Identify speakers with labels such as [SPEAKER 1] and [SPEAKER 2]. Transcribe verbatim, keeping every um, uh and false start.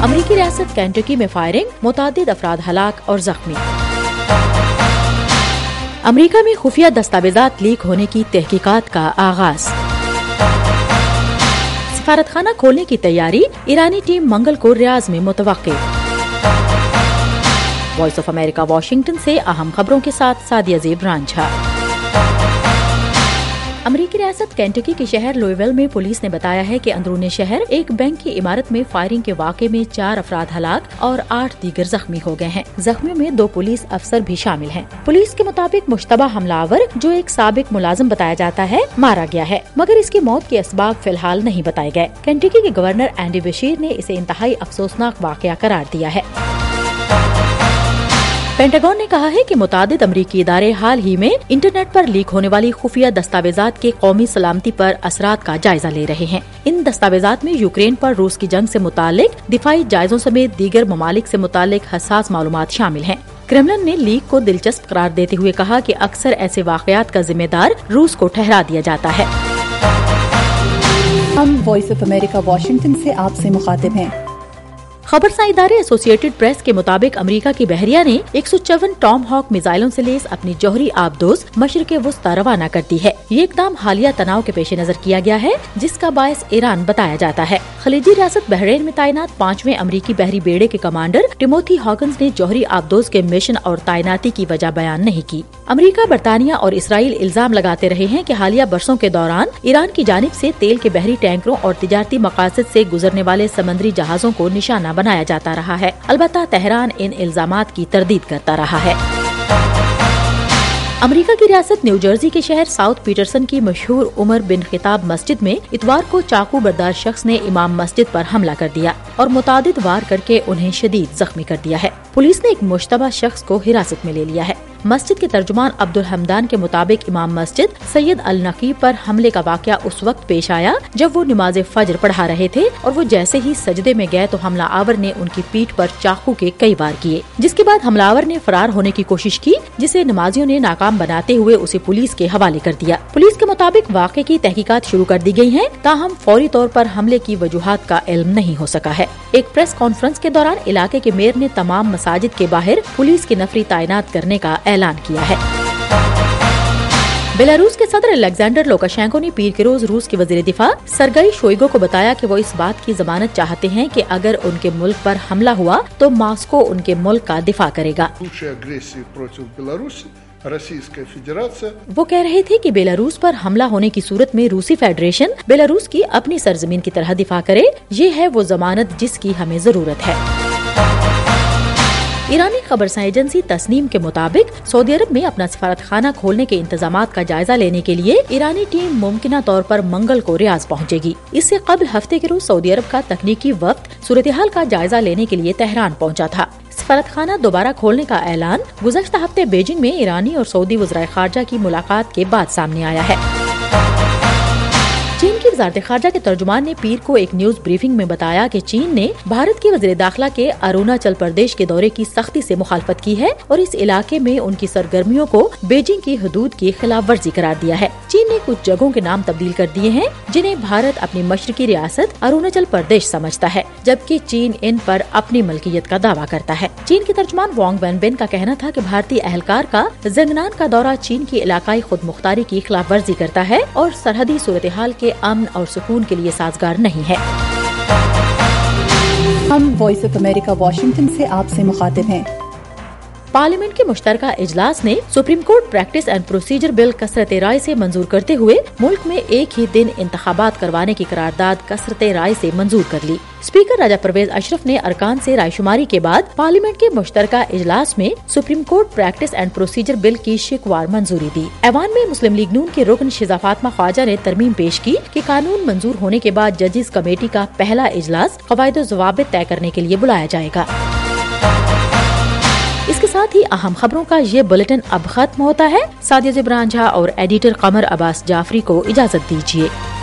[SPEAKER 1] امریکی ریاست کینٹکی میں فائرنگ، متعدد افراد ہلاک اور زخمی۔ امریکہ میں خفیہ دستاویزات لیک ہونے کی تحقیقات کا آغاز۔ سفارت خانہ کھولنے کی تیاری، ایرانی ٹیم منگل کو ریاض میں متوقع۔ وائس آف امریکہ واشنگٹن سے اہم خبروں کے ساتھ سعدیہ زیب رانجھا۔ امریکی ریاست کینٹکی کے شہر لوئیویل میں پولیس نے بتایا ہے کہ اندرون شہر ایک بینک کی عمارت میں فائرنگ کے واقعے میں چار افراد ہلاک اور آٹھ دیگر زخمی ہو گئے ہیں۔ زخمیوں میں دو پولیس افسر بھی شامل ہیں۔ پولیس کے مطابق مشتبہ حملہ آور، جو ایک سابق ملازم بتایا جاتا ہے، مارا گیا ہے، مگر اس کی موت کے اسباب فی الحال نہیں بتائے گئے۔ کینٹکی کے گورنر اینڈی بشیر نے اسے انتہائی افسوسناک واقعہ قرار دیا ہے۔ پینٹاگون نے کہا ہے کہ متعدد امریکی ادارے حال ہی میں انٹرنیٹ پر لیک ہونے والی خفیہ دستاویزات کے قومی سلامتی پر اثرات کا جائزہ لے رہے ہیں۔ ان دستاویزات میں یوکرین پر روس کی جنگ سے متعلق دفاعی جائزوں سمیت دیگر ممالک سے متعلق حساس معلومات شامل ہیں۔ کرملن نے لیک کو دلچسپ قرار دیتے ہوئے کہا کہ اکثر ایسے واقعات کا ذمہ دار روس کو ٹھہرا دیا جاتا ہے۔
[SPEAKER 2] ہم وائس آف امریکہ واشنگٹن سے آپ سے مخاطب ہیں۔
[SPEAKER 1] خبرساں ادارے ایسوسیٹڈ پریس کے مطابق امریکہ کی بحریہ نے ایک سو چون ٹام ہاک میزائلوں سے لیس اپنی جوہری آبدوز مشرق وسطی روانہ کر دی ہے۔ یہ اقدام حالیہ تناؤ کے پیش نظر کیا گیا ہے، جس کا باعث ایران بتایا جاتا ہے۔ خلیجی ریاست بحرین میں تعینات پانچویں امریکی بحری بیڑے کے کمانڈر ٹیموتھی ہاکنز نے جوہری آبدوز کے مشن اور تعیناتی کی وجہ بیان نہیں کی۔ امریکہ، برطانیہ اور اسرائیل الزام لگاتے رہے ہیں کہ حالیہ برسوں کے دوران ایران کی جانب سے تیل کے بحری ٹینکروں اور تجارتی مقاصد سے گزرنے والے سمندری جہازوں کو نشانہ بنایا جاتا رہا ہے۔ البتہ تہران ان الزامات کی تردید کرتا رہا ہے۔ امریکہ کی ریاست نیو جرسی کے شہر ساؤتھ پیٹرسن کی مشہور عمر بن خطاب مسجد میں اتوار کو چاقو بردار شخص نے امام مسجد پر حملہ کر دیا اور متعدد وار کر کے انہیں شدید زخمی کر دیا ہے۔ پولیس نے ایک مشتبہ شخص کو حراست میں لے لیا ہے۔ مسجد کے ترجمان عبد الحمدان کے مطابق امام مسجد سید النقیب پر حملے کا واقعہ اس وقت پیش آیا جب وہ نماز فجر پڑھا رہے تھے، اور وہ جیسے ہی سجدے میں گئے تو حملہ آور نے ان کی پیٹھ پر چاقو کے کئی وار کیے، جس کے بعد حملہ آور نے فرار ہونے کی کوشش کی، جسے نمازیوں نے ناکام بناتے ہوئے اسے پولیس کے حوالے کر دیا۔ پولیس کے مطابق واقعے کی تحقیقات شروع کر دی گئی ہیں، تاہم فوری طور پر حملے کی وجوہات کا علم نہیں ہو سکا ہے۔ ایک پریس کانفرنس کے دوران علاقے کے میئر نے تمام مساجد کے باہر پولیس کی نفری تعینات کرنے کا اعلان کیا ہے۔ بیلاروس کے صدر الیگزینڈر لوکاشینکو نے پیر کے روز روس کے وزیر دفاع سرگئی شوئگو کو بتایا کہ وہ اس بات کی ضمانت چاہتے ہیں کہ اگر ان کے ملک پر حملہ ہوا تو ماسکو ان کے ملک کا دفاع کرے گا۔ وہ کہہ رہے تھے کہ بیلاروس پر حملہ ہونے کی صورت میں روسی فیڈریشن بیلاروس کی اپنی سرزمین کی طرح دفاع کرے، یہ ہے وہ ضمانت جس کی ہمیں ضرورت ہے۔ ایرانی خبرساں ایجنسی تسنیم کے مطابق سعودی عرب میں اپنا سفارت خانہ کھولنے کے انتظامات کا جائزہ لینے کے لیے ایرانی ٹیم ممکنہ طور پر منگل کو ریاض پہنچے گی۔ اس سے قبل ہفتے کے روز سعودی عرب کا تکنیکی وفد صورتحال کا جائزہ لینے کے لیے تہران پہنچا تھا۔ سفارت خانہ دوبارہ کھولنے کا اعلان گزشتہ ہفتے بیجنگ میں ایرانی اور سعودی وزرائے خارجہ کی ملاقات کے بعد سامنے آیا ہے۔ چین کی وزارت خارجہ کے ترجمان نے پیر کو ایک نیوز بریفنگ میں بتایا کہ چین نے بھارت کے وزیر داخلہ کے اروناچل پردیش کے دورے کی سختی سے مخالفت کی ہے اور اس علاقے میں ان کی سرگرمیوں کو بیجنگ کی حدود کی خلاف ورزی قرار دیا ہے۔ چین نے کچھ جگہوں کے نام تبدیل کر دیے ہیں جنہیں بھارت اپنی مشرقی ریاست اروناچل پردیش سمجھتا ہے، جبکہ چین ان پر اپنی ملکیت کا دعویٰ کرتا ہے۔ چین کے ترجمان وانگ وین بین کا کہنا تھا کہ بھارتی اہلکار کا زنگنان کا دورہ چین کی علاقائی خود مختاری کی خلاف ورزی کرتا ہے اور سرحدی صورتحال کے امن اور سکون کے لیے سازگار نہیں ہے۔
[SPEAKER 2] ہم وائس آف امریکہ واشنگٹن سے آپ سے مخاطب ہیں۔
[SPEAKER 1] پارلیمنٹ کے مشترکہ اجلاس نے supreme court practice and procedure bill کثرت رائے سے منظور کرتے ہوئے ملک میں ایک ہی دن انتخابات کروانے کی قرارداد کثرت رائے سے منظور کر لی۔ اسپیکر راجہ پرویز اشرف نے ارکان سے رائے شماری کے بعد پارلیمنٹ کے مشترکہ اجلاس میں supreme court practice and procedure bill کی شکوار منظوری دی۔ ایوان میں مسلم لیگ نون کے رکن شیزا فاطمہ خواجہ نے ترمیم پیش کی کہ قانون منظور ہونے کے بعد ججز کمیٹی کا پہلا اجلاس قواعد و ضوابط طے کرنے کے لیے بلایا جائے گا۔ اس کے ساتھ ہی اہم خبروں کا یہ بلیٹن اب ختم ہوتا ہے۔ سعدیہ زیب رانجھا اور ایڈیٹر قمر عباس جعفری کو اجازت دیجیے۔